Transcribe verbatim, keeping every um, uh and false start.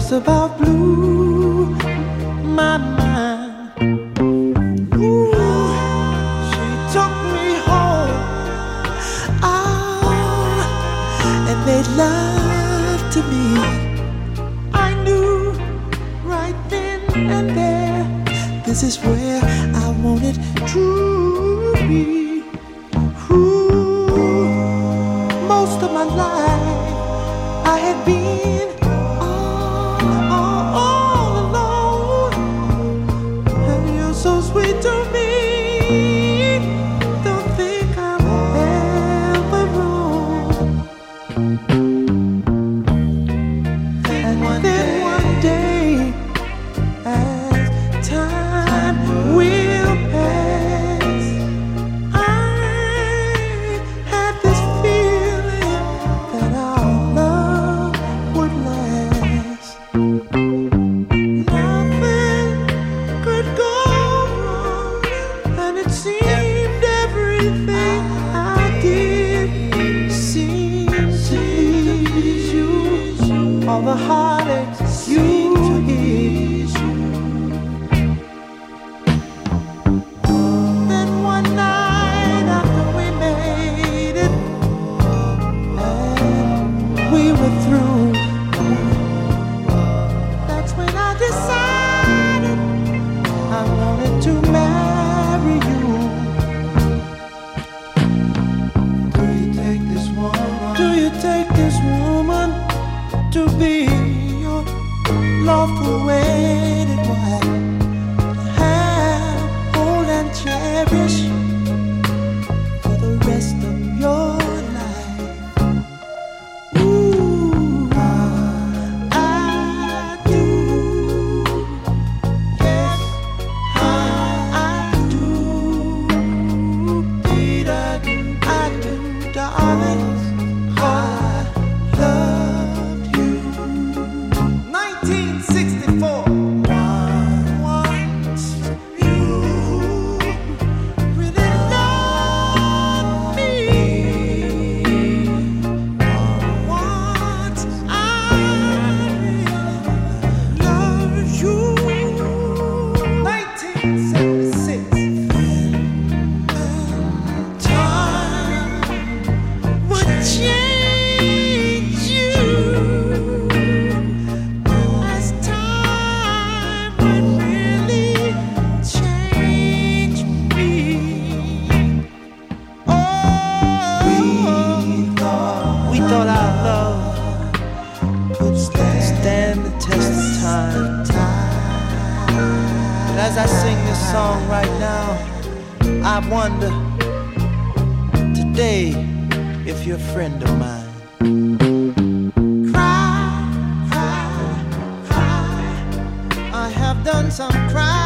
just about blew my mind. Ooh, she took me home, ah, and made love to me. I knew right then and there, this is where I wanted to be. Ooh, most of my life I had been all, all, all alone, and you're so sweet to me. Don't think I'm ever wrong. And then one day, as time will pass, I had this feeling that our love would last. Nothing could go wrong, and it seemed everything I did seemed to please you. All the heartaches you ease. Then one night after we made it and we were through, that's when I decided I wanted to marry you. Do you take this woman? Do you take this woman to be your lawful wedded wife? Have, hold and cherish for the rest of your life. Ooh, I do. Yes, I, I do. Peter, I do, darling. I loved you. nineteen sixty-four. Once you really loved me. Once I really loved you. nineteen seventy-six. Time would change you. As time would really change me. Oh, we thought, we thought our love would stand, stand the test of time. But as I sing this song right now, I wonder today if you're a friend of mine. Cry, cry, cry. I have done some crying.